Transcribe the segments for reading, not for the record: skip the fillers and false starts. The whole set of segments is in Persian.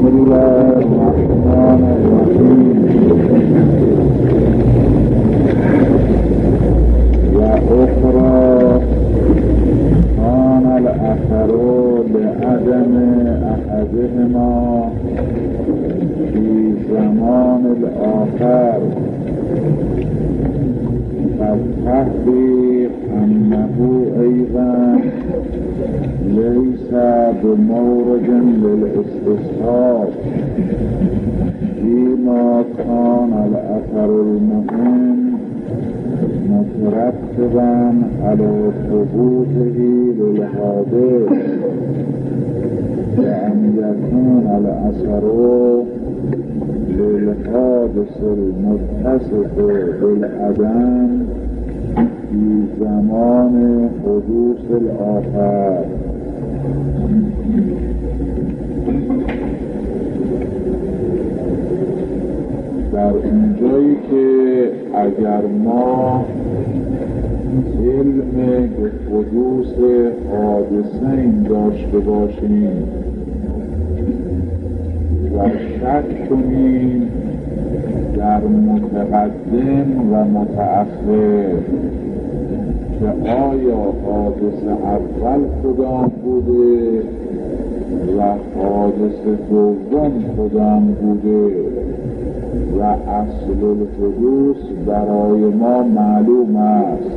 الله الرحمن الرحیم و اخرى کان الاثر لعدم احدهما فی زمان الاخر فالتحقیق انه ایضا ليس بمورد للاستصحاب فيما كان الاثر المهم مترتبا على ثبوته للحادث وأن يكون الاثر للحادث المتصف بالعدم في زمان حدوث الآخر. در اینجایی که اگر ما علم به حدوث حادثین داشته باشیم و شک کنیم در متقدم و متأخر که آیا حادث اول کدام بوده و حادث دوم کدام بوده و اصل الحدوث برای ما معلوم است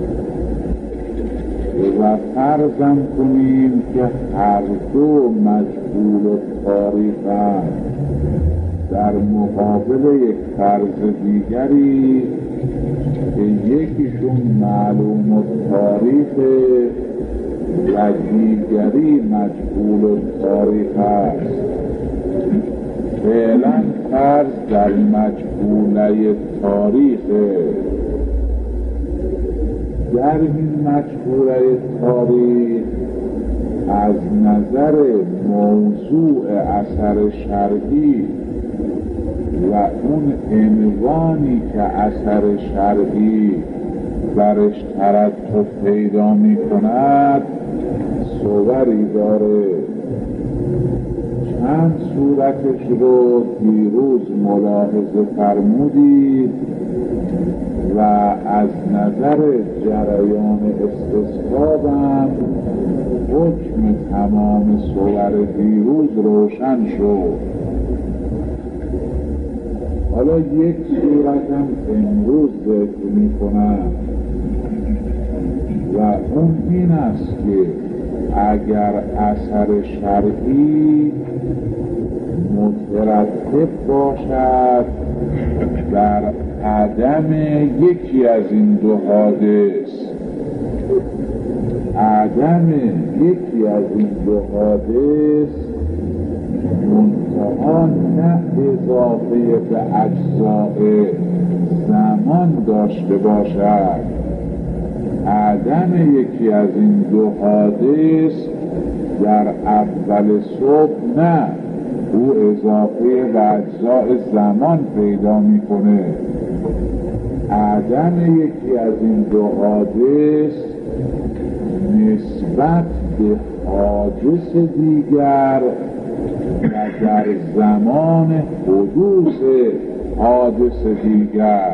و فرضم کنیم که هر دو مجهول تاریخند در مقابل یک فرض دیگری که یکیشون معلوم التاریخ و دیگری مجهول التاریخ است. فعلا فرض در مجهوله تاریخ، در این مجهوله تاریخ از نظر موضوع اثر شرعی و اون عنوانی که اثر شرعی برش ترتب پیدا می کند صوری داره. چند صورتش رو دیروز ملاحظه فرمودید و از نظر جریان استصحابم حکم تمام صور دیروز روشن شد. حالا یک صورتم امروز ذکر می کنم و اون این است که اگر اثر شرعی مترتب باشد در عدم یکی از این دو حادث، عدم یکی از این دو حادث منتها نه اضافه به اجزاء زمان داشته باشد، عدم یکی از این دو حادث در اول صبح نه، او اضافه به اجزاء زمان پیدا میکنه. عدم یکی از این دو حادث نسبت به حادث دیگر و در زمان حدوث حادث دیگر،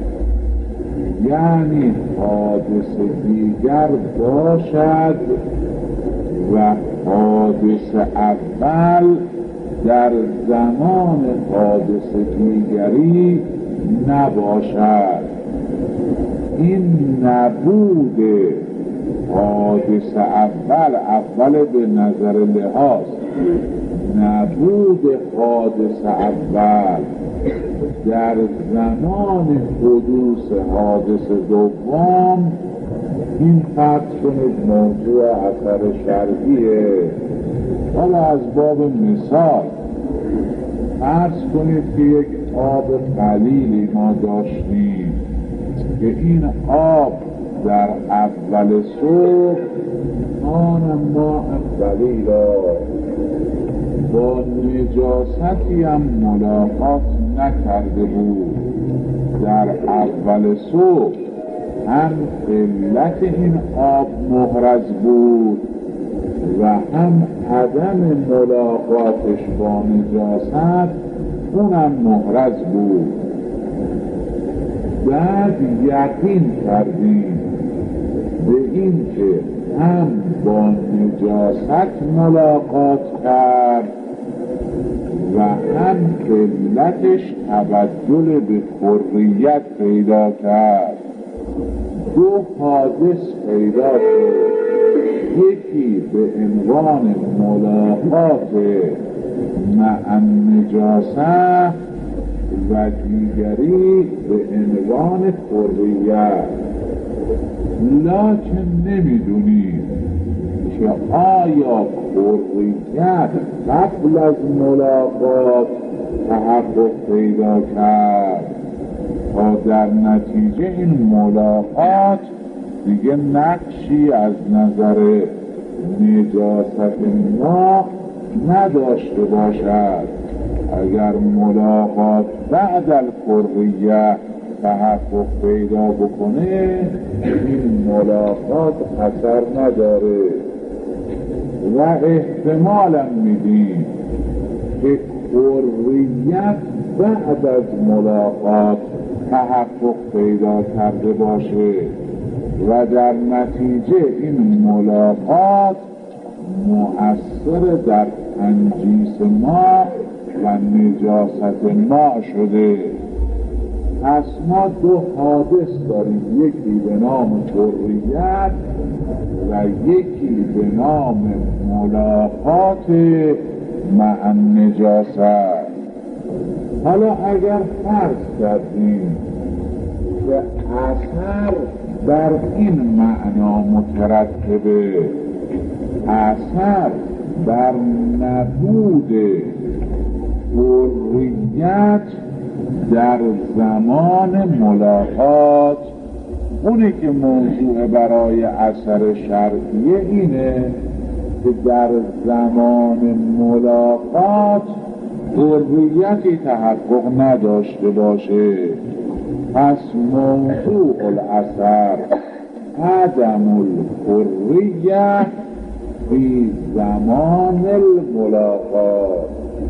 یعنی حادث دیگر باشد و حادث اول در زمان حادث دیگری نباشد. این نبود حادث اول به نظر لحاظ نبود حادث اول در زمان حدوث حادث دوم، این فرض کنید موضوع اثر شرعیه. حالا از باب مثال فرض کنید که یک آب قلیلی ما داشتیم که این آب در اول صبح آن ماء قلیلا با نجاستی هم ملاقات نکرده بود. در اول صبح هم علت این آب محرز بود و هم عدم ملاقاتش با نجاست اونم محرز بود. بعد یقین کردیم به این که هم با نجاست ملاقات کرد و هم علتش تبدل به حریت پیدا کرد. دو حادث پیدا شد، یکی به عنوان ملاقات مع النجاسه و دیگری به عنوان حریت. لکن نمیدونیم که آیا حریت قبل از ملاقات تحقق پیدا کرد تا در نتیجه این ملاقات دیگه نقشی از نظر نجاست ما نداشته باشد. اگر ملاقات بعد الحریه تحقق پیدا بکنه این ملاقات اثر نداره و احتمالا میدیم که حریت بعد از ملاقات تحقق پیدا کرده باشه و در نتیجه این ملاقات مؤثر در تنجیس ما و نجاست ما شده. پس ما دو حادث داریم، یکی به نام حریت و یکی به نام ملاقات مع النجاست. حالا اگر فرض کردیم که اثر بر این معنا مترتبه، اثر بر نبود حریت در زمان ملاقات، اونی که موضوع برای اثر شرعیه اینه که در زمان ملاقات حریتی تحقق نداشته باشه. پس موضوع الاثر عدم الحریه فی زمان الملاقات.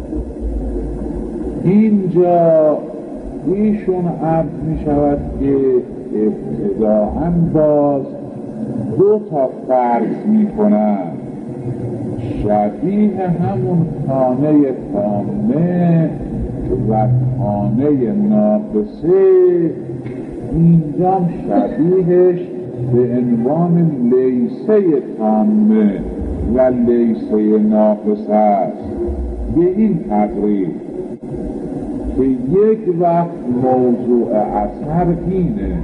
اینجا ایشون عرض می شود که ابتداءً باز دو تا فرض می کنند شبیه همون خانه تامه و خانه ناقصه. اینجا شبیهش به عنوان لیسه تامه و لیسه ناقصه است. به این تقریب که یک وقت موضوع اثر اینه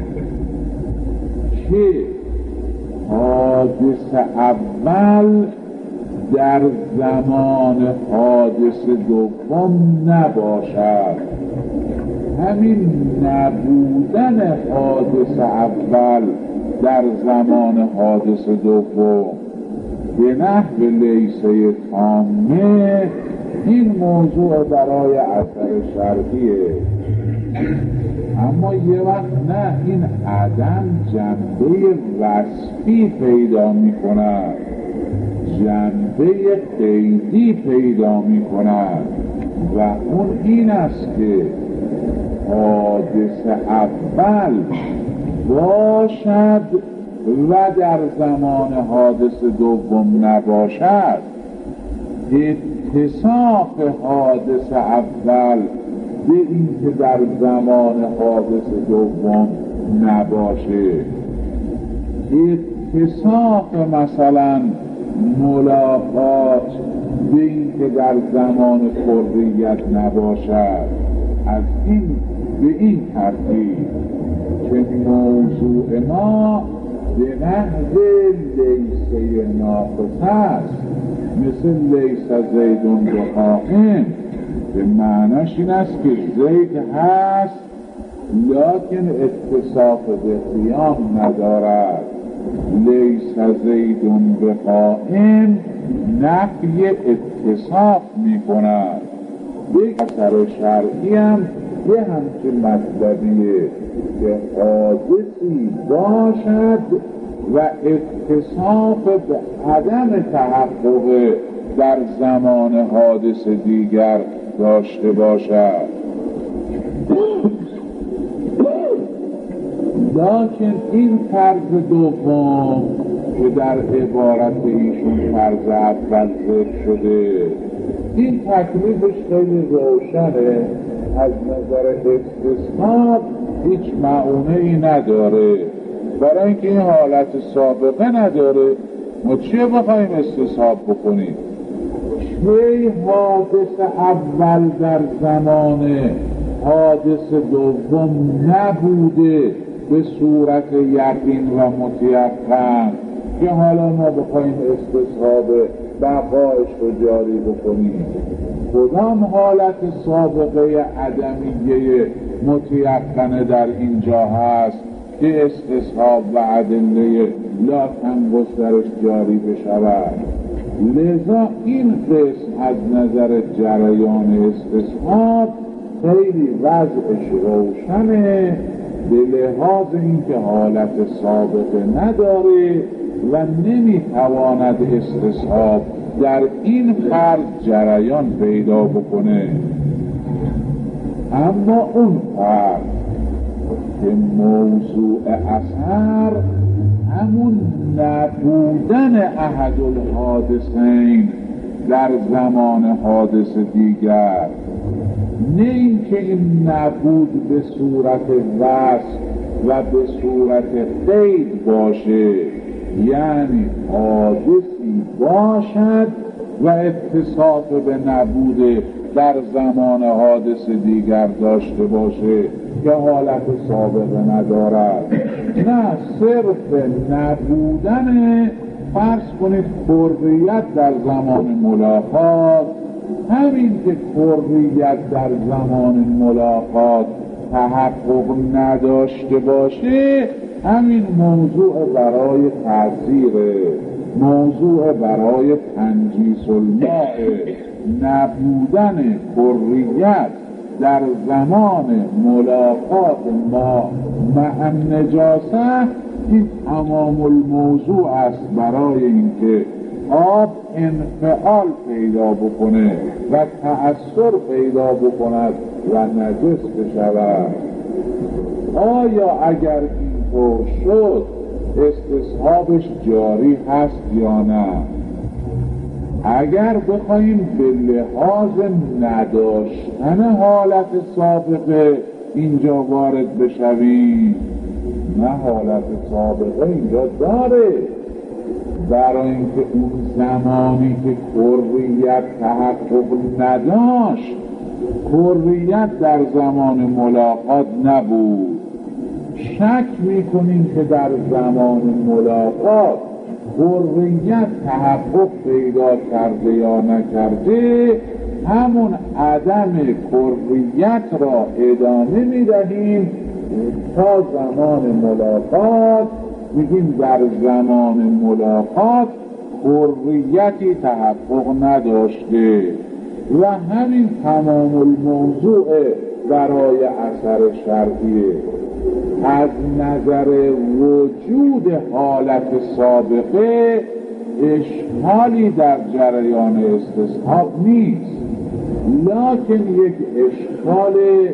که حادث اول در زمان حادث دوم نباشد. همین نبودن حادث اول در زمان حادث دوم به نحو لیسه تامه، این موضوع برای اثر شرعیه. اما یه وقت نه، این عدم جنبه وصفی پیدا می کند، جنبه قیدی پیدا می کند و اون این است که حادث اول باشد و در زمان حادث دوم نباشد. اتصاف حادث اول به این که در زمان حادث دوم نباشه، اتصاف مثلا ملاقات به این که در زمان حریت نباشد، از این به این ترتیب که موضوع ما به نحو لیسه ناقصه است، مثل لیسه زیدون بقائم. به معناش این است که زید هست لیکن اتصاف به قیام ندارد. لیسه زیدون بقائم نفی اتصاف می کند. یک اثر شرعی هم یه همچین مطلبیه که حادثی باشد و اتصاف به عدم تحقق در زمان حادث دیگر داشته باشد. لیکن این فرض دوم که در عبارت ایشون فرض اول ذکر شده، این تکلیفش خیلی روشنه، از نظر استصحاب هیچ معونه‌ای نداره. برای اینکه این حالت سابقه نداره ما چه بخوایم استصحاب بکنیم؟ چه حادث اول در زمان حادث دوم نبوده به صورت یقین و متیقن که حالا ما بخوایم استصحاب بقایش رو جاری بکنیم؟ کدام حالت سابقه عدمیه متیقنه در اینجا هست که استصحاب و ادله لا تنقص درش جاری بشود؟ لذا این قسم از نظر جریان استصحاب خیلی وضعش روشنه، به لحاظ اینکه حالت سابقه نداره و نمیتواند استصحاب در این فرض جریان پیدا بکنه. اما اون فرض که موضوع اثر همون نبودن احد الحادثین در زمان حادث دیگر، نه اینکه این نبود به صورت وصف و به صورت قید باشه، یعنی حادثی باشد و اتصاف به نبود در زمان حادث دیگر داشته باشه که حالت سابقه ندارد. نه، صرف نبودن، فرض کنید کریت در زمان ملاقات، همین که کریت در زمان ملاقات تحقق نداشته باشه، همین موضوع برای تأثیره، موضوع برای تنجیس الماء. نبودن کریت در زمان ملاقات ما مع نجاسه این تمام الموضوع است برای اینکه آب انفعال پیدا بکنه و تأثیر پیدا بکند و نجس بشود. آیا اگر اینطور شد استصحابش جاری هست یا نه؟ اگر بخوایم به لحاظ نداشتن حالت سابقه اینجا وارد بشویم، نه، حالت سابقه اینجا داره. برای اینکه اون زمانی که کریت تحقق نداشت، کریت در زمان ملاقات نبود، شک میکنیم که در زمان ملاقات کریت تحقق پیدا کرده یا نکرده، همون عدم کریت را ادامه میدهیم تا زمان ملاقات. میگیم در زمان ملاقات کریتی تحقق نداشته و همین تمام الموضوع برای اثر شرعیه. از نظر وجود حالت سابقه اشکالی در جریان استصحاب نیست، لکن یک اشکال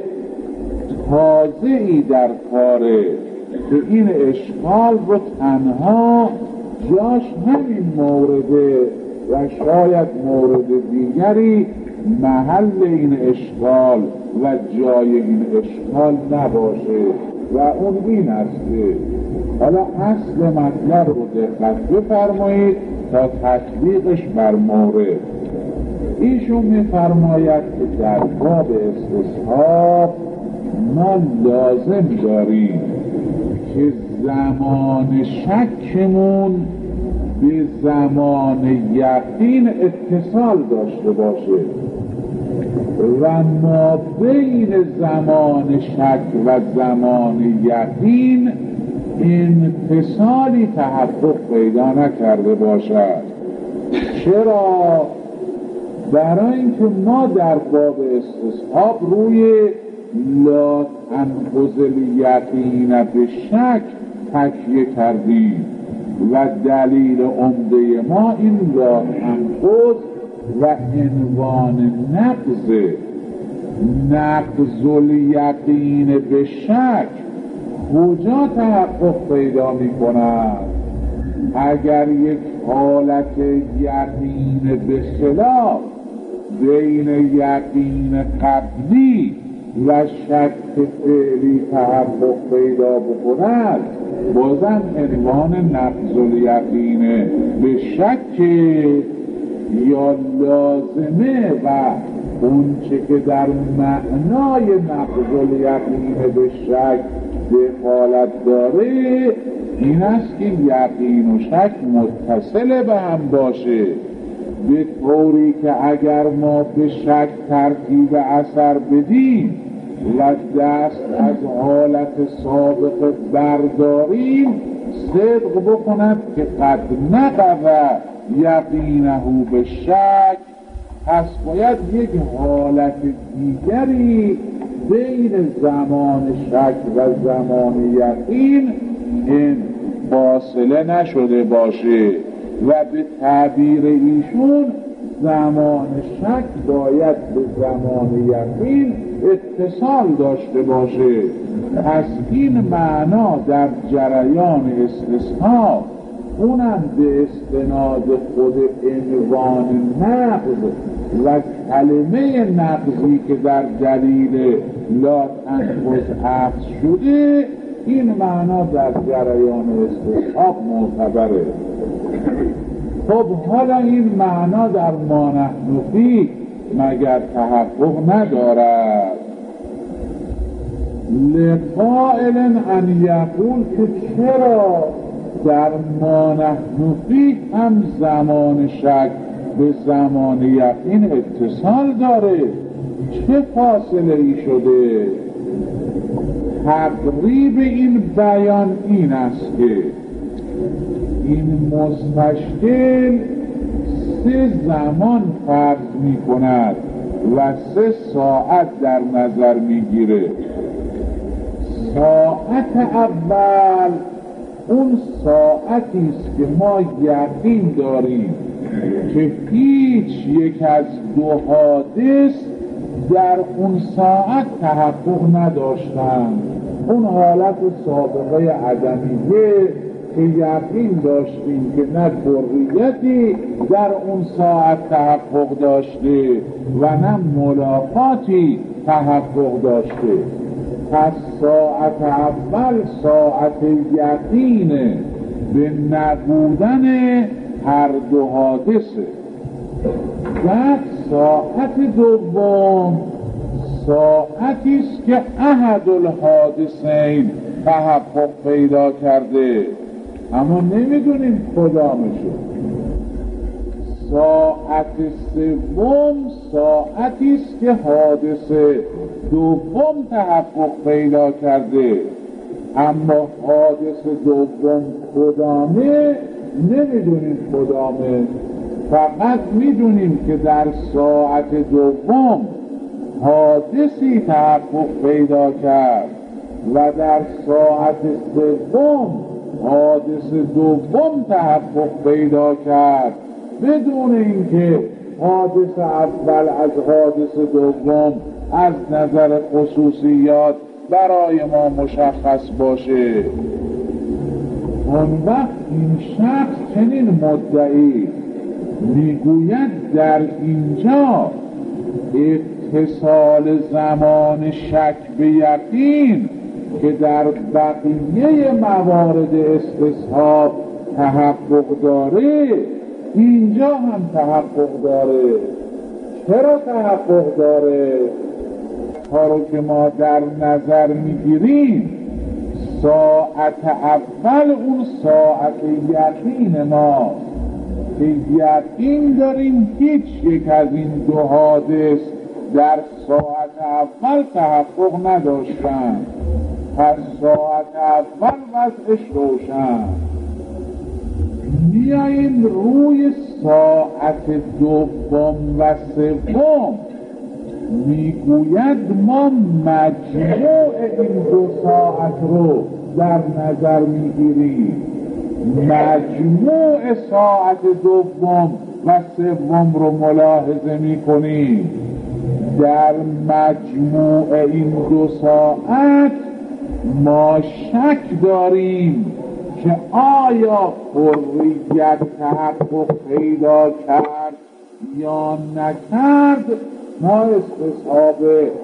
تازه‌ای در کاره که این اشکال رو تنها جاش همین مورده و شاید مورد دیگری محل این اشکال و جای این اشکال نباشه، و اون این است که حالا اصل مطلب رو دقت بفرمایید تا تطبیقش بر مورد. ایشون میفرماید که در باب استصحاب ما لازم داریم که زمان شکمون به زمان یقین اتصال داشته باشه و ما بین زمان شک و زمان یقین انفصالی تحقق پیدا نکرده باشد. چرا؟ برای اینکه ما در باب استصحاب روی لا تنقض الیقین به شک تکیه کردیم و دلیل عمده ما این لا تنقض و عنوان نقض الیقین به شک کجا تحقق پیدا می کند؟ اگر یک حالت یقین به خلاف بین یقین قبلی و شک فعلی تحقق پیدا بکند، بازم عنوان نقض الیقین به شک یا لازمه و اون چه که در معنای نقض الیقین به شک دخالت داره این است که یقین و شک متصل به هم باشه، به طوری که اگر ما به شک ترتیب اثر بدیم و دست از حالت سابق برداریم صدق بکند که قد نقض یقینه به شک، پس باید یک حالت دیگری بین زمان شک و زمان یقین این فاصله نشده باشه و به تعبیر ایشون زمان شک باید به زمان یقین اتصال داشته باشه. پس این معنا در جریان استثناء اونم به استناد خود عنوان نقض و کلمه نقضی که در دلیل لا تنقض اخذ شده، این معنا در جریان استثناء معتبره. خب حالا این معنا در ما نحن فیه مگر تحقق ندارد؟ لقائل ان یقول که چرا در ما نحن فیه هم زمان شک به زمان یقین اتصال داره، چه فاصله ای شده؟ تقریب این بیان این است که این مستشکل 3 زمان فرض می کند و 3 ساعت در نظر می گیره. ساعت اول اون ساعتی است که ما یقین داریم که هیچ یک از 2 حادث در اون ساعت تحقق نداشتند. اون حالت سابقه عدمیه که یقین داشتیم که نه ذریتی در اون ساعت تحقق داشته و نه ملاقاتی تحقق داشته. پس ساعت اول ساعت یقینه به نبودن هر 2 حادثه. بعد ساعت دوم ساعتی است که احد الحادثین تحقق پیدا کرده اما نمیدونیم کدامشه. ساعت سوم ساعتی است که حادثه دوم تحقق پیدا کرده اما حادثه دوم کدامه نمیدونیم کدامه، فقط میدونیم که در ساعت دوم حادثی تحقق پیدا کرد و در ساعت سوم حادث دوم تحقق پیدا کرد بدون اینکه حادث اول از حادث دوم از نظر خصوصیات برای ما مشخص باشه. اون وقت این شخص چنین مدعی میگوید در اینجا اتصال زمان شک به یقین که در بقیه موارد استصحاب تحقق داره اینجا هم تحقق داره. چرا تحقق داره؟ تا رو که ما در نظر میگیریم ساعت اول اون ساعت یقین ما که یقین داریم هیچ یک از این 2 حادث در ساعت اول تحقق نداشتن. پس ساعت اول وضعش روشن. میاییم روی ساعت دوم و سوم میگوید ما مجموع این 2 ساعت رو در نظر میگیریم مجموع ساعت دوم و سوم رو ملاحظه میکنیم، در مجموع این 2 ساعت ما شک داریم که آیا حریت تحقق پیدا کرد یا نکرد. ما استصحاب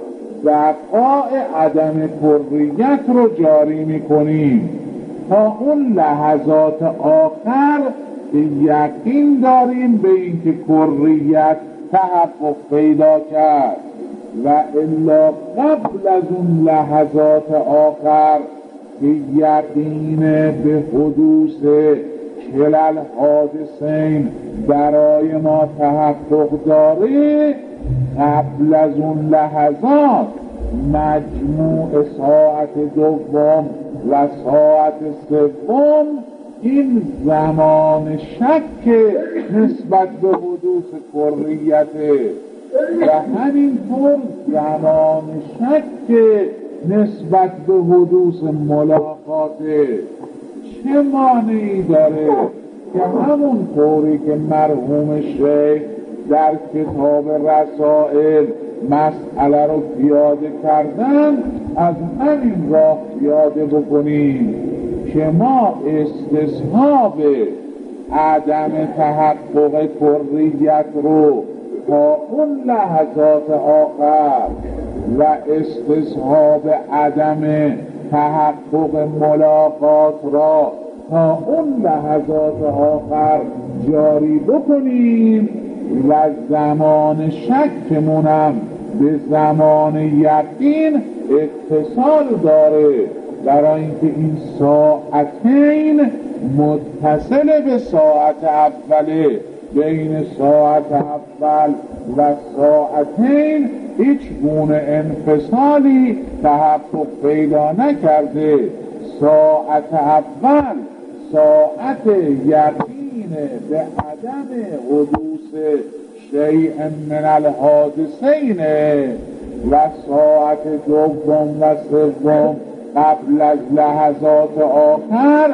بقاء عدم حریت رو جاری میکنیم تا اون لحظات آخر که یقین داریم به اینکه حریت تحقق پیدا کرد، و الا قبل از اون لحظات آخر که یقین به حدوث کلل حادثین برای ما تحقق داره، قبل از اون لحظات مجموع ساعت دوم و ساعت سوم این زمان شک نسبت به حدوث حریته و همینطور زمان شک نسبت به حدوث ملاقاته. چه مانعی داره که همون طوری که مرحوم شیخ در کتاب رسائل مسئله رو پیاده کردن از همین راه پیاده بکنیم که ما استصحاب عدم تحقق حریت رو تا اون لحظات آخر و استصحاب عدم تحقق ملاقات را تا اون لحظات آخر جاری بکنیم و زمان شکمونم به زمان یقین اتصال داره، برای اینکه این ساعتین متصل به ساعت اوله. بین ساعت اول و ساعتین هیچ گونه انفصالی تحقق پیدا نکرده. ساعت اول ساعت یقین به عدم حدوث شیء من الحادثین و ساعت دوم و سوم قبل از لحظات آخر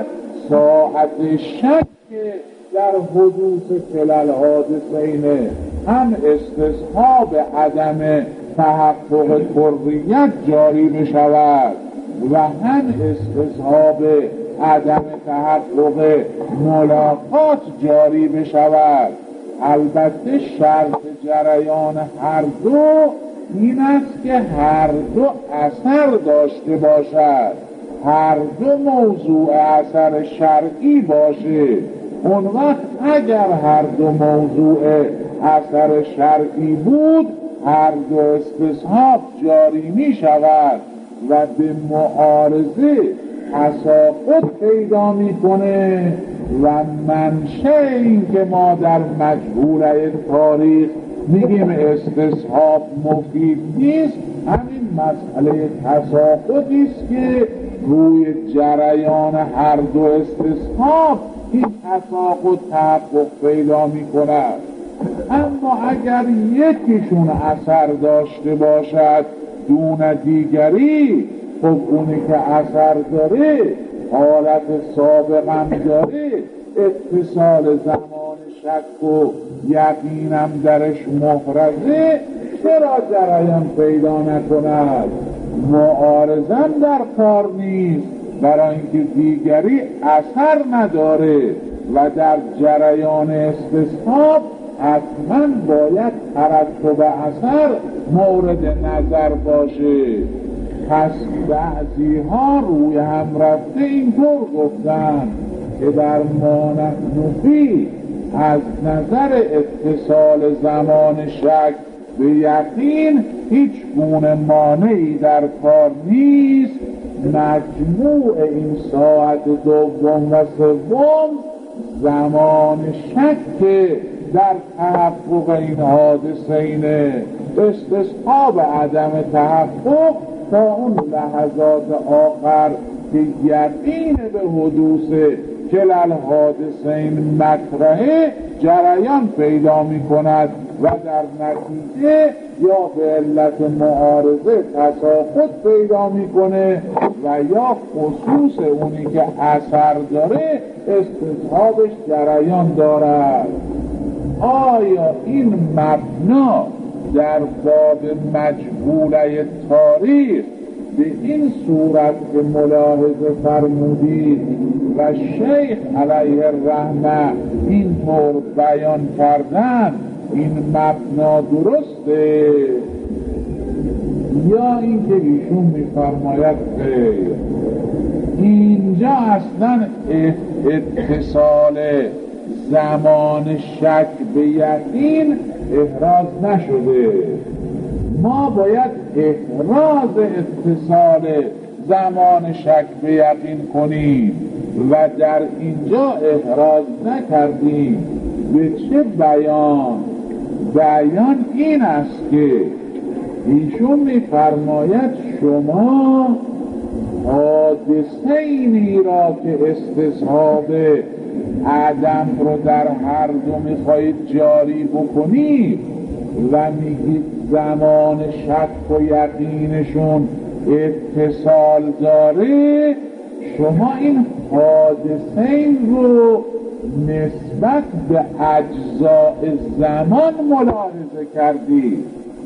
ساعت شک در حدوث کلل حادثین، هم استصحاب عدم تحقق حریت جاری بشود و هم استصحاب عدم تحقق ملاقات جاری بشود. البته شرط جریان هر دو این است که هر دو اثر داشته باشد، هر دو موضوع اثر شرعی باشه. اون وقت اگر هر دو موضوع اثر شرعی بود هر دو استصحاب جاری می شود و به معارضه تساقط پیدا می کنه و منشه این که ما در مجهوله تاریخ میگیم استصحاب مفید نیست، همین مسئله تساقطی است که روی جریان هر دو استصحاب این تساقط تحقق پیدا می کند. اما اگر یکیشون اثر داشته باشد دون دیگری، خب اونی که اثر داره حالت سابقم داره، اتصال زمان شک و یقینم درش محرزه، چرا جریان پیدا نکند؟ معارضم در کار نیست، برای اینکه دیگری اثر نداره و در جریان استصحاب حتما باید ترتب اثر مورد نظر باشه. پس بعضی ها روی هم رفته اینطور گفتن که در ما نحن فیه از نظر اتصال زمان شک به یقین هیچ گونه مانعی در کار نیست. مجموع این ساعت دوم و سوم زمان شک در تحقق این حادثین، استصحاب عدم تحقق تا اون لحظات آخر که یقین به حدوث کلل حادثین مطرحه جریان پیدا می کند و در نتیجه یا به علت معارضه تساقط پیدا میکنه و یا خصوص اونی که اثر داره استصحابش جریان دارد. آیا این مبنا در باب مجهوله تاریخ به این صورت که ملاحظه فرمودید و شیخ علیه الرحمه اینطور بیان کردن این مبنا درسته، یا اینکه ایشون میفرماید خیر اینجا اصلا اتصال زمان شک به یقین احراز نشده، ما باید احراز اتصال زمان شک به یقین کنیم و در اینجا احراز نکردیم. به چه بیان؟ بیان این است که ایشون میفرماید شما حادثه اینی را که استصحاب عدم رو در هر دو میخواهید جاری بکنید و میگید زمان شک و یقینشون اتصال داره، شما این حادثه این رو نسبت به اجزاء زمان ملاحظه کردید.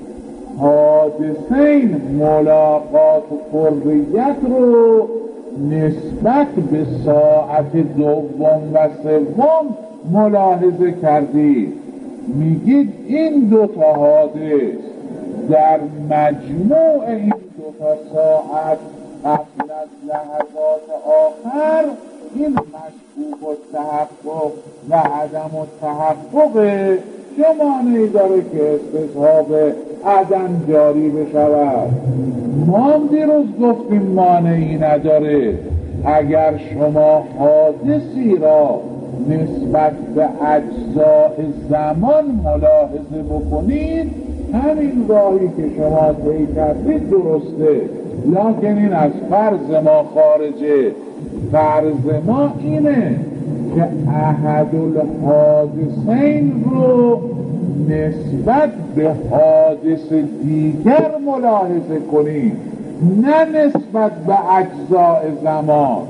حادثه این ملاقات و حریت رو نسبت به ساعت دوم و سوم ملاحظه کردید. میگید این دو تا حادث در مجموع این دو تا ساعت قبل از لحظات آخر این مشکوک و تحقق و عدم و تحقق چه داره که استصحاب عدم جاری بشود؟ ما دیروز گفتیم مانعی نداره. اگر شما حادثی را نسبت به اجزاء زمان ملاحظه بکنید، همین راهی که شما طی کردید درسته، لکن این از فرض ما خارجه. فرض ما اینه که احد الحادثین رو نسبت به حادث دیگر ملاحظه کنید، نه نسبت به اجزاء زمان.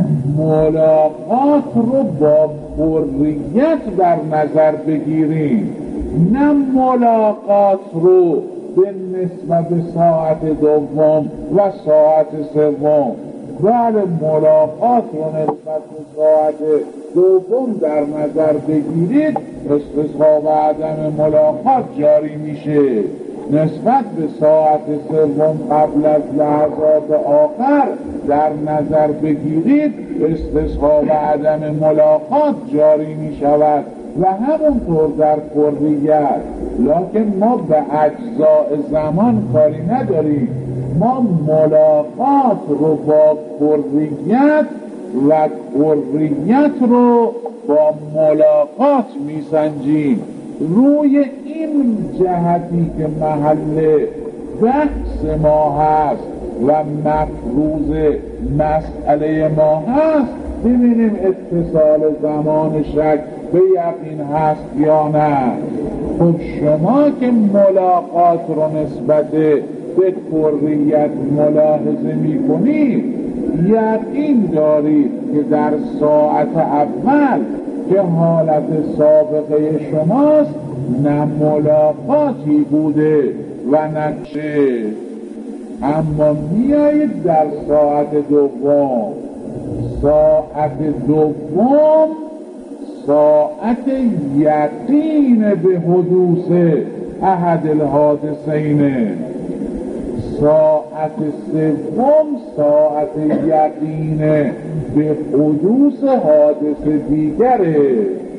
ملاقات رو با حریت در نظر بگیریم، نه ملاقات رو به نسبت ساعت دوم و ساعت سوم. بله ملاقات رو نسبت به ساعت دوم در نظر بگیرید، استصحاب عدم ملاقات جاری میشه. نسبت به ساعت سوم قبل از لحظات آخر در نظر بگیرید، استصحاب عدم ملاقات جاری می شود و همونطور در حریت. لکن ما به اجزاء زمان کاری نداریم، ما ملاقات رو با حریت و حریت رو با ملاقات می سنجیم. روی این جهتی که محل بحث ما هست و مفروض مسئله ما هست ببینیم اتصال زمان شک به یقین هست یا نه. خب شما که ملاقات رو نسبت به حریت ملاحظه می کنید، یقین دارید که در ساعت اول که حالت سابقه شماست نه ملاقاتی بوده و نه چه. اما میایید در ساعت دوم، ساعت دوم ساعت یقین به حدوث احد الحادثین، ساعت سوم ساعت یقین به حدوث حادث دیگره.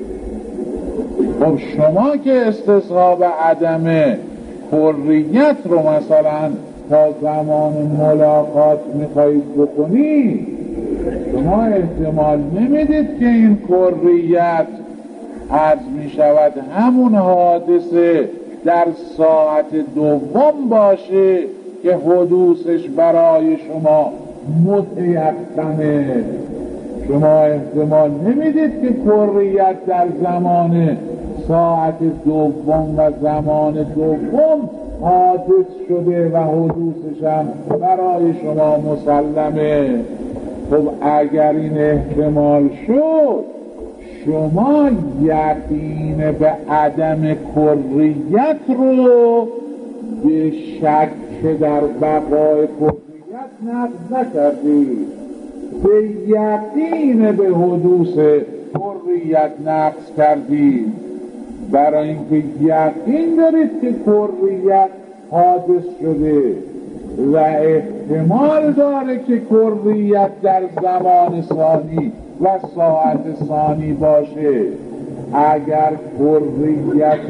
خب شما که استصحاب عدم حریت رو مثلا تا زمان ملاقات میخواهید بکنید، شما احتمال نمیدید که این حریت عرض میشود همون حادثه در ساعت دوم باشه که حدوثش برای شما متیقنه. شما احتمال نمیدید که حریت در زمان ساعت دوم و زمان دوم حادث شده و حدوثش هم برای شما مسلمه. خب اگر این احتمال شد، شما یقین به عدم کریت رو به شک در بقای کریت نقض نکردید، به یقین به حدوث کریت نقض کردید. برای اینکه یقین دارید که کریت حادث شده و احتمال داره که کریت در زمان ثانی و ساعت ثانی باشه. اگر کریت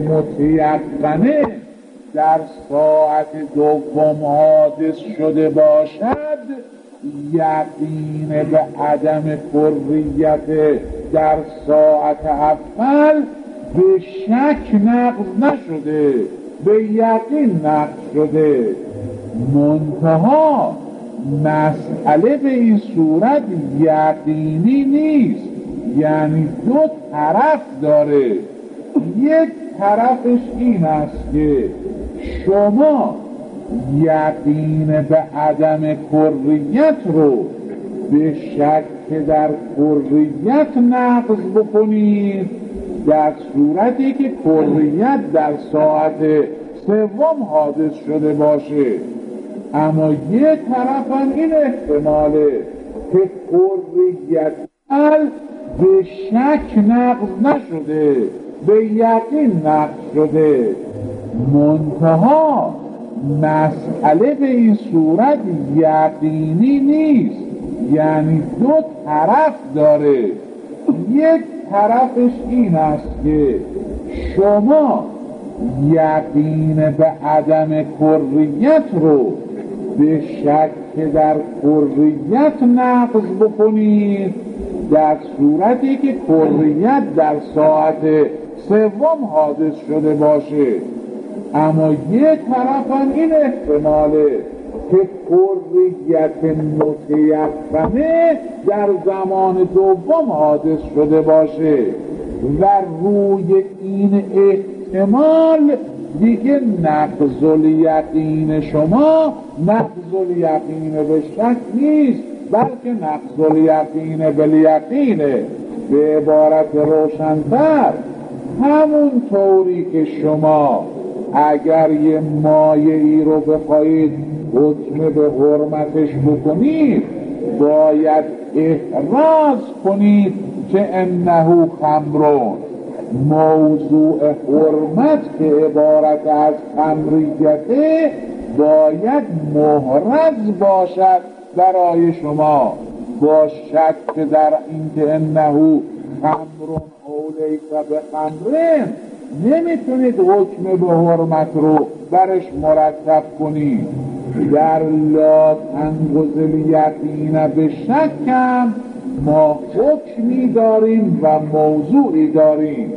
متیقنه در ساعت دوم حادث شده باشد، یقین به عدم کریت در ساعت اول به شک نقض نشده، به یقین نقض شده. منتها مسئله به این صورت یقینی نیست، یعنی دو طرف داره. یک طرفش این است که شما یقین به عدم کریت رو به شک در کریت نقض بکنید در صورتی که کریت در ساعت سوم حادث شده باشه. اما یه طرف هم این احتماله که کریت به شک نقض نشده، به یقین نقض شده. منتها مسئله به این صورت یقینی نیست، یعنی دو طرف داره. یک طرفش این است که شما یقین به عدم کریت رو به شک در کریت نقض بکنید در صورتی که کریت در ساعت سوم حادث شده باشه. اما یه طرف هم این احتماله که کریت متیقنه در زمان دوم حادث شده باشه و روی این احتمال دیگه نقض الیقین شما نقض الیقین به شک نیست، بلکه نقض الیقین بالیقینه. به عبارت روشن‌تر، همون طوری که شما اگر یه مایعی رو بخواهید حکم به حرمتش بکنید، باید احراز کنید که انه خمرون. موضوع حرمت که عبارت از خمریته باید محرز باشد برای شما، با شک در اینکه انه خمرون اولیک به خمرین نمیتونید حکم به حرمت رو برش مرتب کنید. در لا تنقض الیقین به شکم ما حکمی داریم و موضوعی داریم.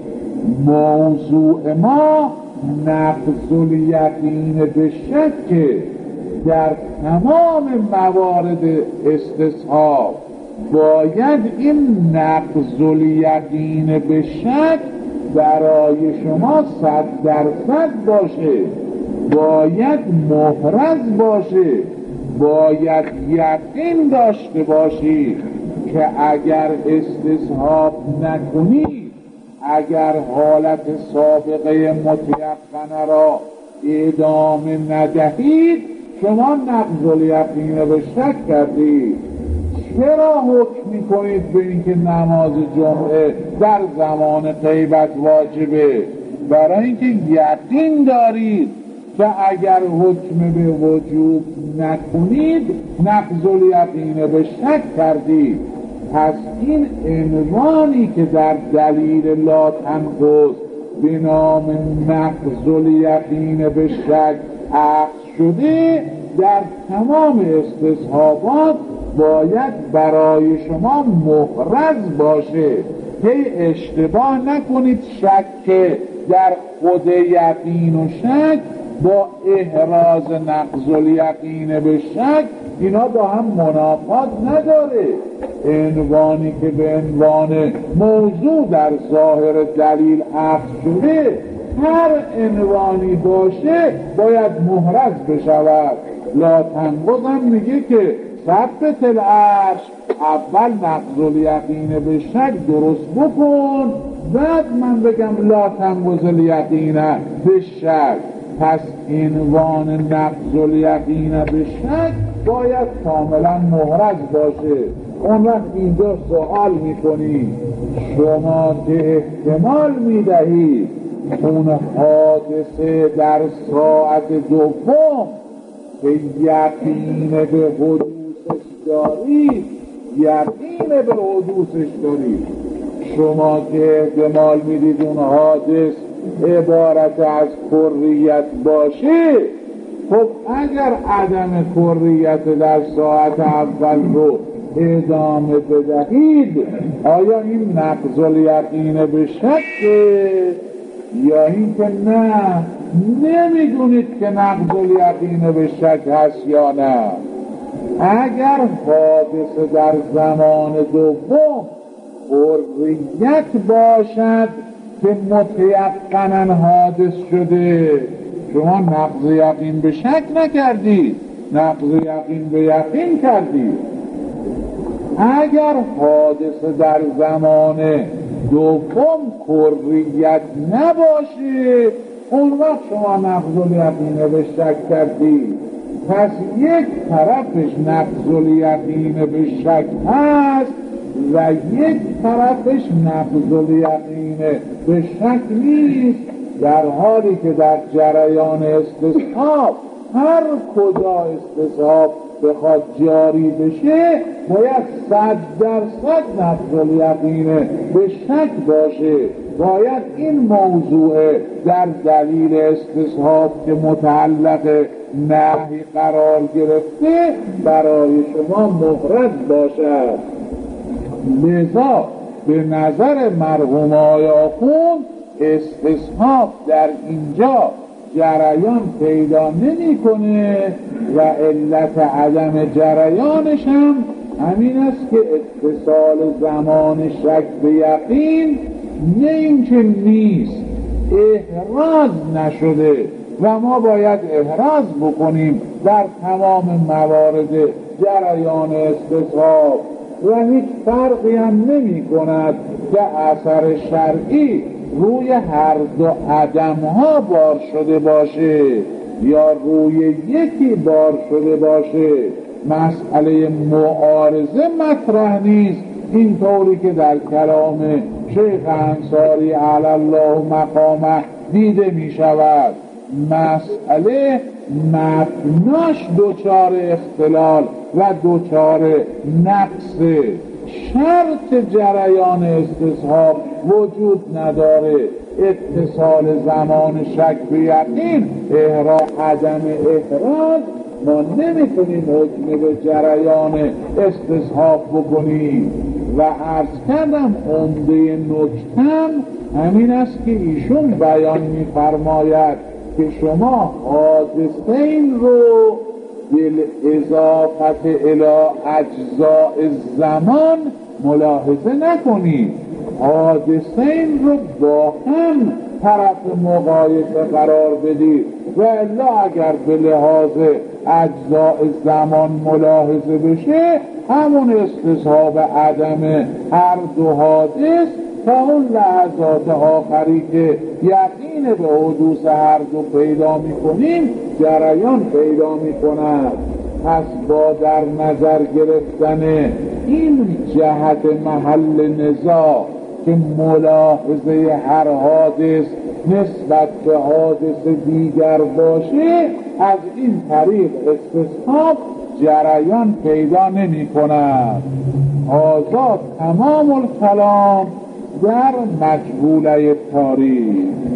موضوع ما نقض الیقین به شک در تمام موارد استصحاب. باید این نقض الیقین به شک برای شما 100% باشه، باید محرز باشه، باید یقین داشته باشید که اگر استصحاب نکنید، اگر حالت سابقه متیقنه را ادامه ندهید، شما نقض الیقین به شک کردید. چرا حکم میکنید به اینکه نماز جمعه در زمان غیبت واجبه؟ برای اینکه یقین دارید که اگر حکم به وجوب نکنید نقض الیقین به شک کردید. پس این عنوانی که در دلیل لا تنقض به نام نقض الیقین به شک اخذ شده، در تمام استصحابات باید برای شما محرز باشه. هی اشتباه نکنید شک در خود یقین و شک با احراز نقض الیقین به شک، اینا با هم منافات نداره. عنوانی که به عنوان موضوع در ظاهر دلیل اخذ شده، هر عنوانی باشه باید محرز بشود. لا تنقض هم میگه که ثبت العرش، اول نقض الیقین به شک درست بکن، بعد من بگم لا تنقض الیقین به شک. پس عنوان نقض الیقین به شک باید کاملا محرز باشه. اون وقت اینجا سوال میکنی شما که احتمال میدهید اون حادثه در ساعت دوم که یقین به حدوثش دارید، یقین به حدوثش دارید، شما که احتمال میدید اون حادث عبارت از کریت باشه، خب اگر عدم کریت در ساعت اول رو ادامه بدهید، آیا این نقض الیقین به شکه یا این که نه نمیدونید که نقض الیقین به شک هست یا نه؟ اگر حادثه در زمان دوم کریت باشد که متیقناً حادث شده، شما نقض یقین به شک نکردید، نقض یقین به یقین کردید. اگر حادثه در زمان دوم کریت نباشه، اون وقت شما نقض الیقین به شک کردید. پس یک طرفش نقض الیقین به شک هست و یک طرفش نقض الیقین به شک نیست، در حالی که در جریان استصحاب هر کجا استصحاب بخواد جاری بشه باید 100% نقض الیقین به شک باشه. باید این موضوع در دلیل استصحاب که متعلق نهی قرار گرفته برای شما محرز باشد. لذا به نظر مرحوم آقای آخوند استصحاب در اینجا جریان پیدا نمی‌کنه و علت عدم جریانش هم همین است که اتصال زمان شک به یقین نه اینکه نیست، احراز نشده و ما باید احراز بکنیم در تمام موارد جریان استصحاب و هیچ فرقی هم نمی کند که اثر شرعی روی هر دو عدم ها بار شده باشه یا روی یکی بار شده باشه. مسئله معارضه مطرح نیست اینطوری که در کلام شیخ انصاری علی الله مقامه دیده می شود. مسئله مبناش دوچار اختلال و دوچار نقص، شرط جریان استصحاب وجود نداره. اتصال زمان شک به یقین عدم احراز ما نمیتونیم حکم به جریان استصحاب بکنیم و عرض کردم عمده نکتم همین است که ایشون بیان می‌فرماید که شما حادثین رو بالاضافت الی اجزاء الزمان ملاحظه نکنید، حادثین رو با هم طرف مقایسه قرار بدید و الا اگر به لحاظ اجزاء زمان ملاحظه بشه همون استصحاب عدم هر دو حادث تا اون لحظات آخری که یقین به حدوث هر دو پیدا میکنیم جریان پیدا میکند. پس با در نظر گرفتن این جهت محل نزاع که ملاحظه هر حادث نسبت به حادث دیگر باشه، از این طریق استصحاب جریان پیدا نمی کند. آزاد تمام الکلام در مجهوله تاریخ.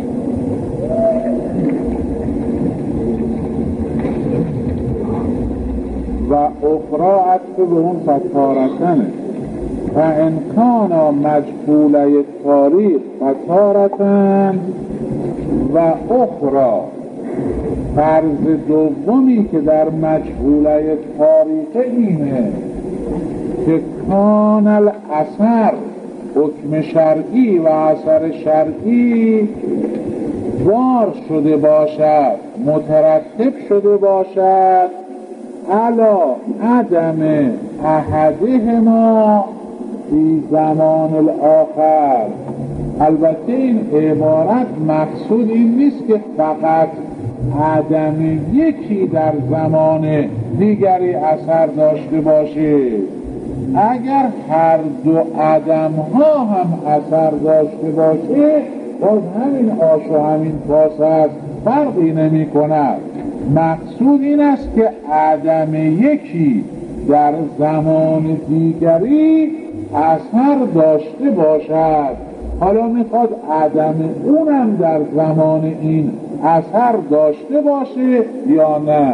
و اخرى عطف به اون فتارتنه و انکانا مجهوله تاریخ فتارتن و اخرى. فرض دومی که در مجهوله تاریخ اینه که کان الاثر حکم شرعی و اثر شرعی بار شده باشد، مترتب شده باشد علا عدم احدهما فی زمان الاخر. البته این عبارت مقصود این نیست که فقط عدم یکی در زمان دیگری اثر داشته باشه. اگر هر دو عدم ها هم اثر داشته باشه باز همین آش و همین پاس است، فرقی نمی کند. مقصود این است که عدم یکی در زمان دیگری اثر داشته باشد. حالا میخواد عدم اونم در زمان این اثر داشته باشه یا نه.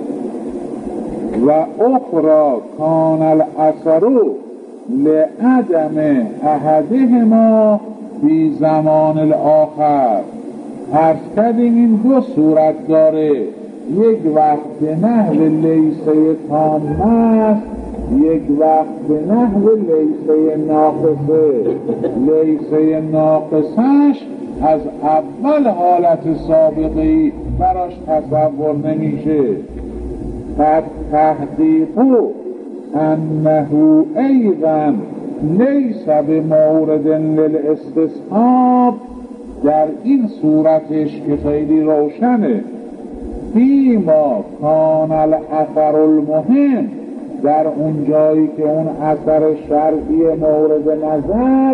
و اخرى کان الاثر لعدم احدهما فی زمان الاخر. عرض کردیم این دو صورت داره، یک وقت به نحو لیسه تامه است، یک وقت به نحو لیسه ناقصه. لیسه ناقصش از اول حالت سابقی براش تصور نمیشه. قد تحقیقو انه ایضا لیس بمورد للاستصحاب. در این صورتش که خیلی روشنه، فیما کان الاثر المهم، در اون جایی که اون اثر شرعی مورد نظر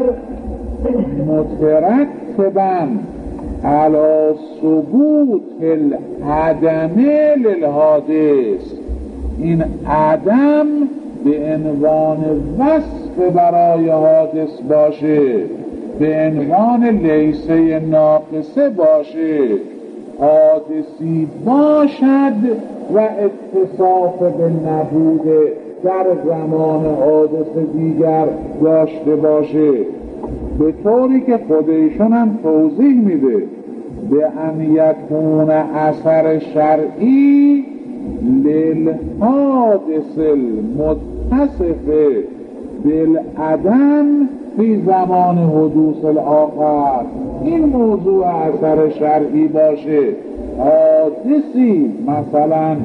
مترتباً علی ثبوت العدم للحادث، این عدم به عنوان وصف برای حادث باشه، به عنوان لیسه ناقصه باشه، حادثی باشد و اتصاف به نبود در زمان حادث دیگر داشته باشه، به طوری که خودشون هم توضیح میده به ان یکون اثر شرعی للحادث المتصف بالعدم فی زمان حدوث الاخر. این موضوع اثر شرعی باشه، حادثی مثلا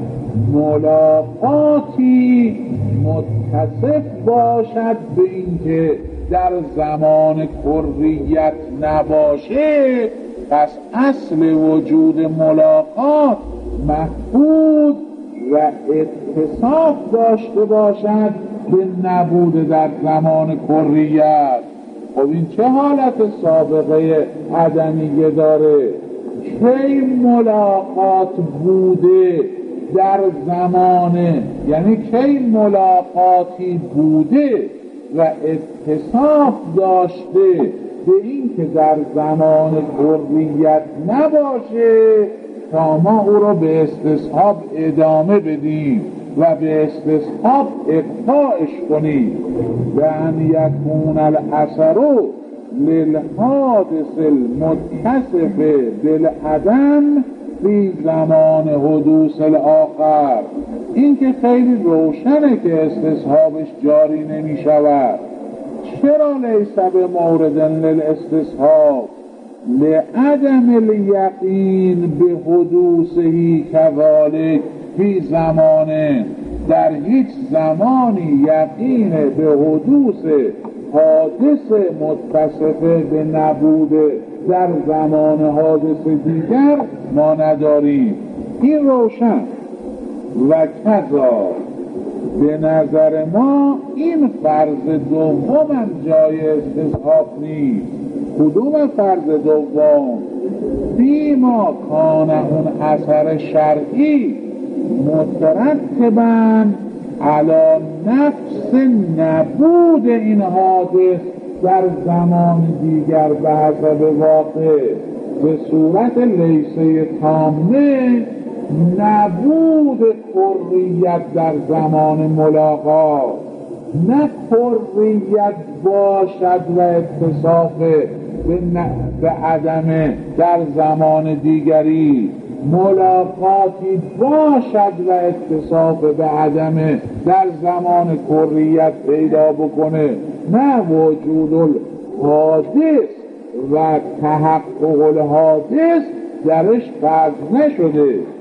ملاقاتی متصف باشد به اینکه در زمان کریت نباشه، پس اصل وجود ملاقات محدود و اتصاف داشته باشد به نبود در زمان کریت. خب این چه حالت سابقه عدمیه داره؟ کی ملاقات بوده در زمانه، یعنی کی ملاقاتی بوده و اتصاف داشته به این که در زمان کریت نباشه تا ما او رو به استصحاب ادامه بدیم و به استصحاب اقطاعش کنیم. و ان یکون الاثر للحادث المتصف بالعدم فی زمان حدوث الاخر. این که خیلی روشنه که استصحابش جاری نمی شود. چرا لیس به مورد للاستصحاب؟ لعدم الیقین به حدوثهی کذالک فی زمانه، در هیچ زمانی یقین به حدوث حادث متصف به نبود در زمان حادث دیگر ما نداریم. این روشن. و کذا به نظر ما این فرض دوم هم جای استصحاب نیست. کدوم فرض دوم؟ فیما کان اون اثر شرعی مترتباً علی نفس نبود این حادث در زمان دیگر به حسب واقع، به صورت لیسه تامه نبود کریت در زمان ملاقات، نه کریت باشد و اتصاف به عدم در زمان دیگری، ملاقاتی باشد و اتصاف به عدم در زمان کریت پیدا بکنه، نه وجود الحادث و تحقق الحادث درش فرض نشده.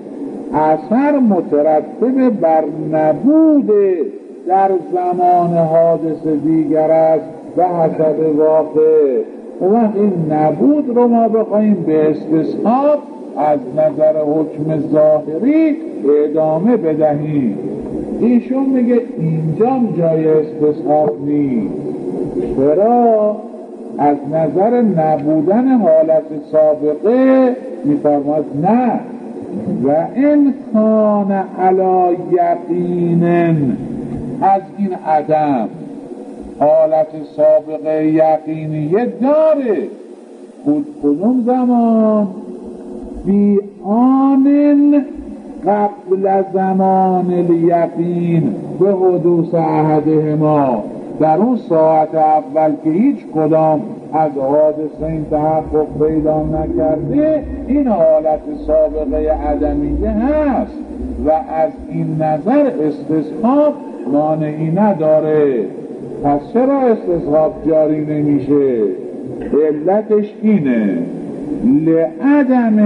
اثر مترتب بر نبود در زمان حادث دیگر است به حسب واقع. و این نبود رو ما بخوایم به استصحاب از نظر حکم ظاهری ادامه بدهیم. ایشون میگه اینجا جای استصحاب نیست. چرا؟ از نظر نبودن حالت سابقه میفرماد نه و این کان علی یقین، از این عدم حالت سابقه یقینیه داره. کدوم زمان؟ بی آن قبل زمان الیقین به حدوث احدهما، در اون ساعت اول که هیچ کدام از حادثه این تحقق پیدا نکرده این حالت سابقه عدمیه هست و از این نظر استصحاب مانعی نداره. پس چرا استصحاب جاری نمیشه؟ علتش اینه لعدم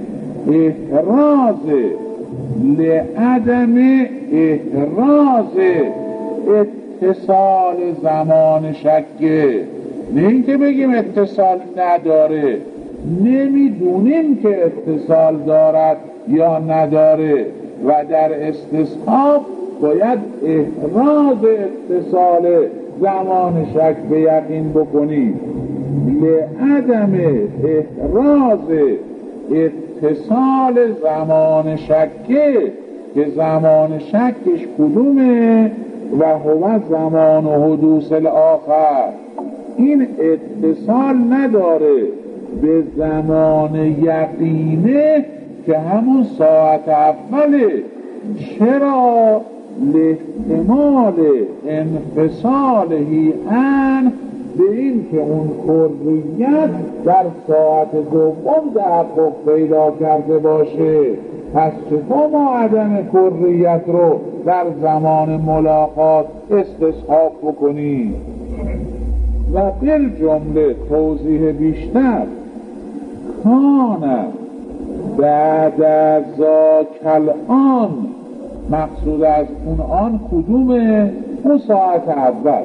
احراز اتصال زمان شکه. نه اینکه بگیم اتصال نداره، نمیدونیم که اتصال دارد یا نداره و در استصحاب باید احراز اتصال زمان شک به یقین بکنیم. لعدم احراز اتصال زمان شکه که زمان شکش کدومه؟ و هو زمان حدوث الاخر. این اتصال نداره به زمان یقینه که همون ساعت اوله. چرا؟ لاحتمال انفصالهی ان، به این که اون کلیت در ساعت دوم تحقق پیدا کرده باشه. پس چطور ما عدم کلیت رو در زمان ملاقات استصحاب بکنیم؟ و بالجمله توضیح بیشتر کان بعد از ذاک الآن، مقصود از اون آن کدومه؟ اون ساعت اول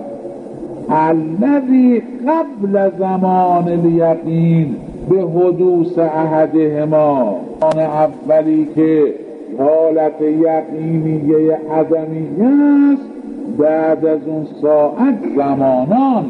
الذی قبل زمان الیقین به حدوث احدهما، آن اولی که حالت یقینیه عدمیه است بعد از اون ساعت زمانان.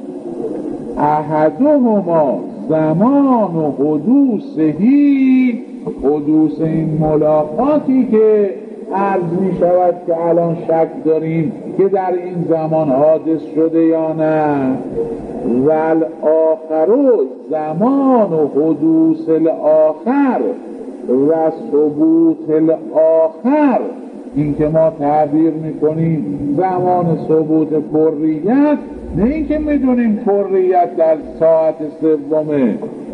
احدهما زمان و حدوثهی، حدوث این ملاقاتی که عرض می شود که الان شک داریم که در این زمان حادث شده یا نه. و الاخر زمان و حدوث الاخر و ثبوت الاخر، این که ما تعبیر میکنیم زمان ثبوت کریت، نه این که میدونیم کریت در ساعت سومه.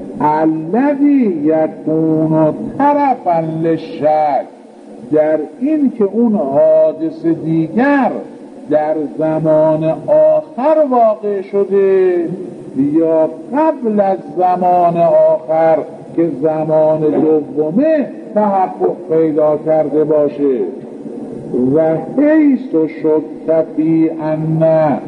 الذی یکون طرفا للشک، در این که اون حادث دیگر در زمان آخر واقع شده یا قبل از زمان آخر که زمان دومه تحقق پیدا کرده باشه. و حیث شک فی ان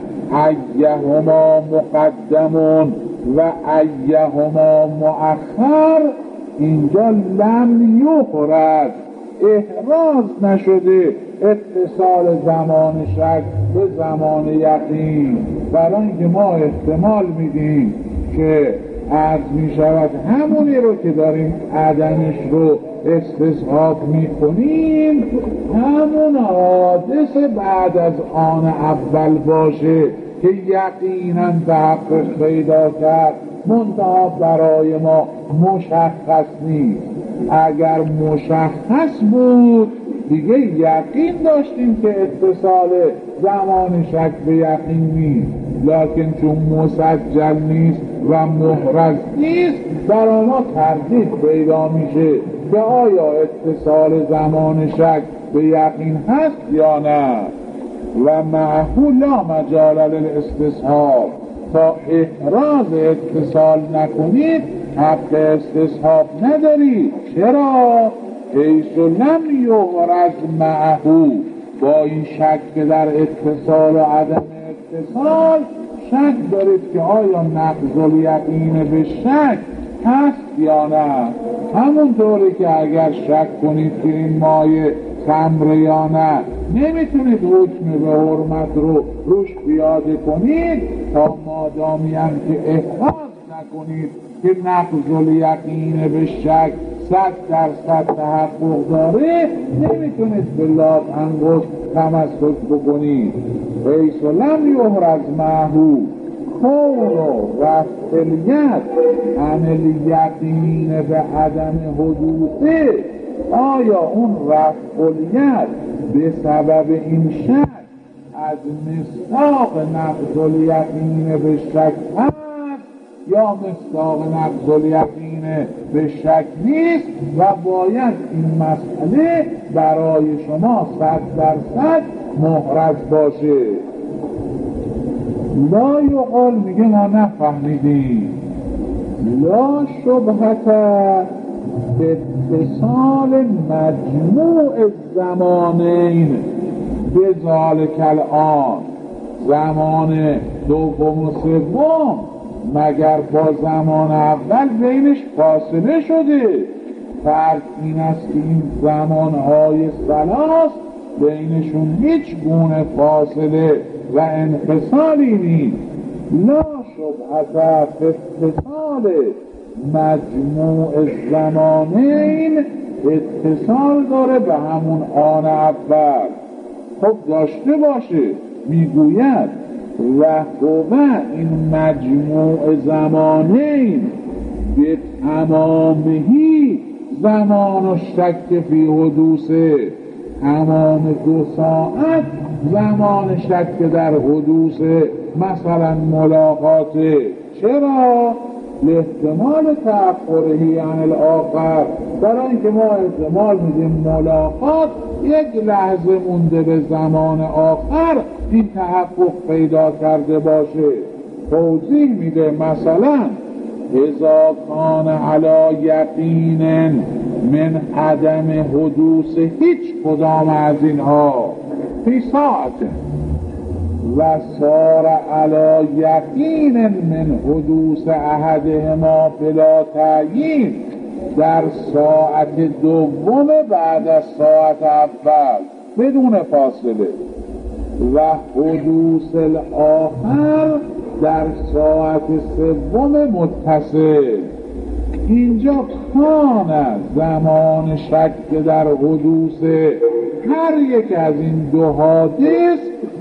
ایهما مقدمون و ایهما مؤخر، اینجا لم یخرج، احراز نشده اتصال زمان شک به زمان یقین. برای اینکه ما احتمال میدیم که عرض میشود همونی رو که داریم عدمش رو استصحاب میکنیم همون حادث بعد از آن اول باشه که یقینا تحقق پیدا کرد، منتها برای ما مشخص نیست. اگر مشخص بود دیگه یقین داشتیم که اتصال زمان شک به یقین نیست، لکن چون مسجل نیست و محرز نیست برای ما تردید پیدا میشه که آیا اتصال زمان شک به یقین هست یا نه. و معه لا مجال للاستصحاب، تا احراز اتصال نکنید حق استصحاب نداری. چرا؟ حیث لم یغرض معه، با این شک که در اتصال و عدم اتصال شک دارید که آیا نقض الیقین به شک هست یا نه. همونطوری که اگر شک کنید که این مایه خمر یا نه، نمیتونید حکم به حرمت رو روش پیاده کنید تا مادامیم که احساس نکنید که نقض الیقین به شک 100% تحقق داره، نمیتونید به لات انگشت تمسک بکنید. حیث لم یغرض معه کون رفع الید عن الیقین به عدم حدوثه، آیا اون رفع الید به سبب این شک از مصداق نقض الیقین به شک هست یا مصداق نقض الیقین به شک نیست و باید این مسئله برای شما 100% محرز باشه. لا یقال میگه ما نفهمیدیم. لا شبهت اتصال مجموع زمانین به ذالک الان، زمان دوم و سوم مگر با زمان اول بینش فاصله شده؟ فرق این است که این زمانهای ثلاث بینشون هیچ گونه فاصله و انفصالی نیست. لا شبهت اتصال مجموع زمانین، اتصال داره به همون آن اول. خب داشته باشه، میگوید و این مجموع زمانین به تمامهی زمان و شک فی حدوثه، تمام 2 ساعت زمان شک در حدوث مثلا ملاقاته. چرا؟ لاحتمال تأخرهی عن الاخر، برای اینکه ما احتمال میدیم ملاقات 1 لحظه مونده به زمان آخر این تحقق پیدا کرده باشه. توضیح میده مثلا اذا کان علی یقین من عدم حدوث هیچ کدام از اینها فی ساعت و صار علی یقین من حدوث احدهما بلا تعیین، در ساعت دوم بعد از ساعت اول بدون فاصله، و حدوث الاخر در ساعت سوم متصل. اینجا کان زمان شک در حدوث هر یک از این 2 حادث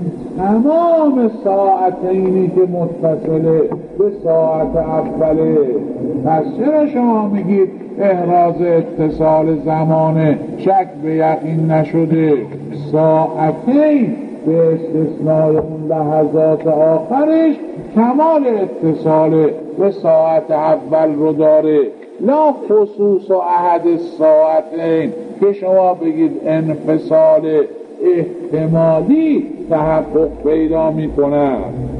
تمام ساعتینی که متصله به ساعت اوله. پس چرا شما میگید احراز اتصال زمان شک به یقین نشده؟ ساعتین به استثنای اون لحظات آخرش کمال اتصال به ساعت اول رو داره، لا خصوص و احد الساعتین که شما بگید انفصال احتمالی تحقق پیدا میکنه.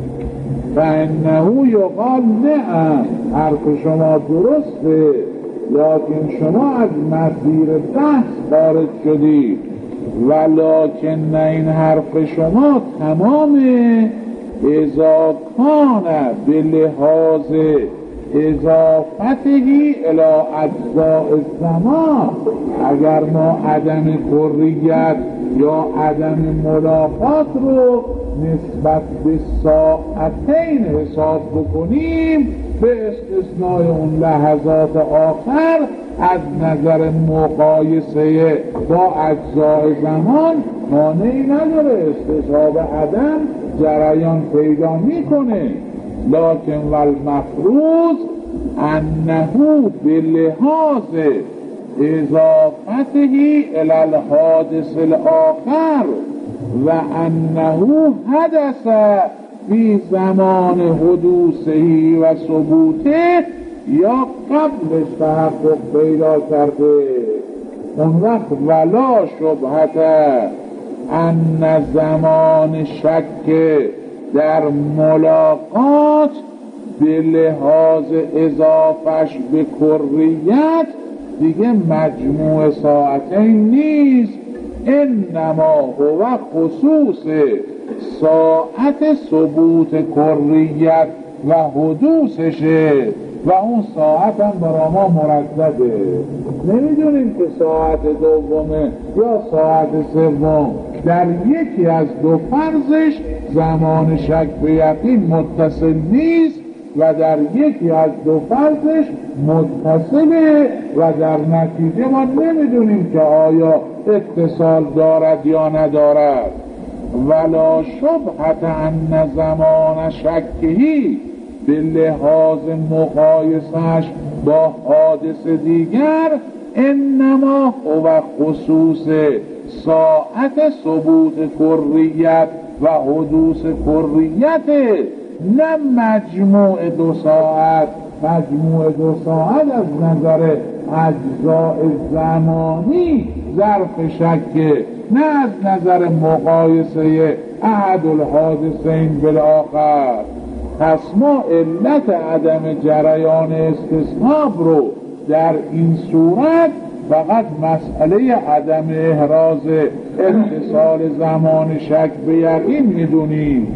فانه یقال نه، حرف شما درسته، لیکن شما از مسیر بحث خارج شدید. ولکن نه، این حرف شما تمامه. اذا کان به لحاظ اضافتهی الی اجزاء الزمان، اگر ما عدم کریت یا عدم ملاقات رو نسبت به ساعتین حساب بکنیم به استثنای اون لحظات آخر، از نظر مقایسه با اجزای زمان مانعی نداره، استصحاب عدم جریان پیدا میکنه. لکن والمفروض انه بلحاظ اضافتهی الی الحادث الاخر و انه حدث فی زمان حدوثهی و ثبوته، یا قبلش تحقق پیدا کرده. اون وقت ولا شبهت ان زمان شک در ملاقات به لحاظ اضافش به کریت دیگه مجموع ساعتین نیست، انما هو خصوص ساعت ثبوت کریت و حدوثشه و اون ساعت هم برای ما مردده. نمیدونیم که ساعت دومه یا ساعت سوم. در یکی از دو فرضش زمان شک به یقین متصل نیست و در یکی از دو فرضش متصله و در نتیجه ما نمیدونیم که آیا اتصال دارد یا ندارد. ولا شبهت ان زمان شکهی به لحاظ مقایسش با حادث دیگر انما هو خصوص ساعت ثبوت کریت و حدوث کریت، نه مجموع دو ساعت. مجموع دو ساعت از نظر اجزاء زمانی ظرف شکه، نه از نظر مقایسه احد الحادثین بالآخر. پس ما علت عدم جریان استصحاب رو در این صورت فقط مسئله عدم احراز اتصال زمان شک به یقین میدونیم.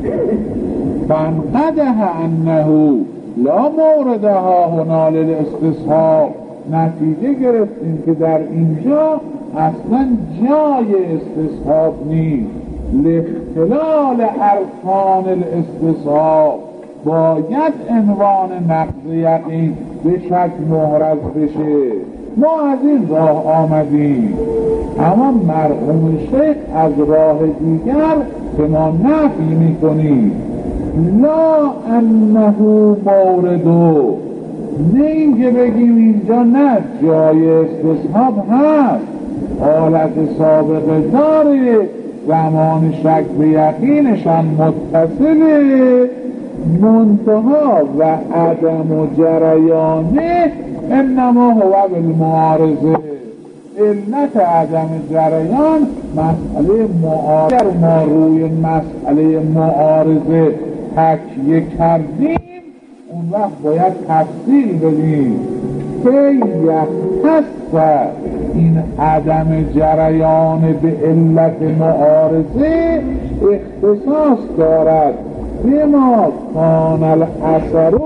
فانقدح انه لا موردها هنا للاستصحاب، نتیجه گرفتیم که در اینجا اصلا جای استصحاب نیست. لاختلال ارکان الاستصحاب، باید عنوان نقض یقین به شک محرز بشه. ما از این راه آمدیم، اما مرحوم شیخ از راه دیگر که ما نفی میکنیم. لا انه موردو، نه این که بگیم اینجا نه جای استصحاب هست، حالت سابقه داره، زمان شک به یقینش هم متصله، منتها و عدم و جریانه انما هو بالمعارضه. علت عدم جریان مسئله معارضه. ما روی مسئله معارضه تکیه کردیم، اون وقت باید تفصیل بدیم که یختص این عدم جریان به علت معارضه اختصاص دارد بما کان الاثر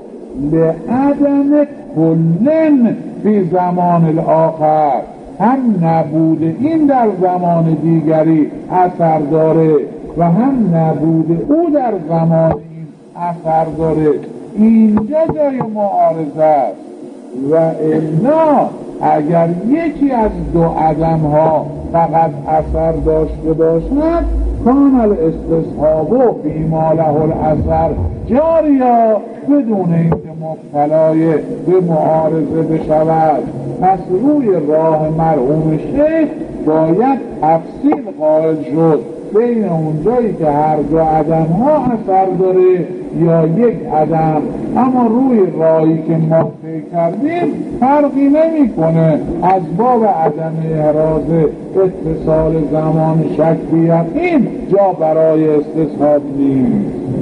لعدم کلن فی زمان الاخر، هم نبود این در زمان دیگری اثر داره و هم نبود او در زمان این اثر داره. اینجا جای معارضه است. و الا اگر یکی از دو عدم ها فقط اثر داشته باشد کان الاستصحاب فی ما له الاثر جاریا، بدون اینکه مبتلای به معارضه بشود. پس روی راه مرحوم شیخ باید تفصیل قائل شد بین اونجایی که هر دو عدم ها اثر داره یا یک عدم، اما روی راهی که ما طی کردیم فرقی نمیکنه. از باب عدم احراز اتصال زمان شک به یقین جا برای استصحاب نیست.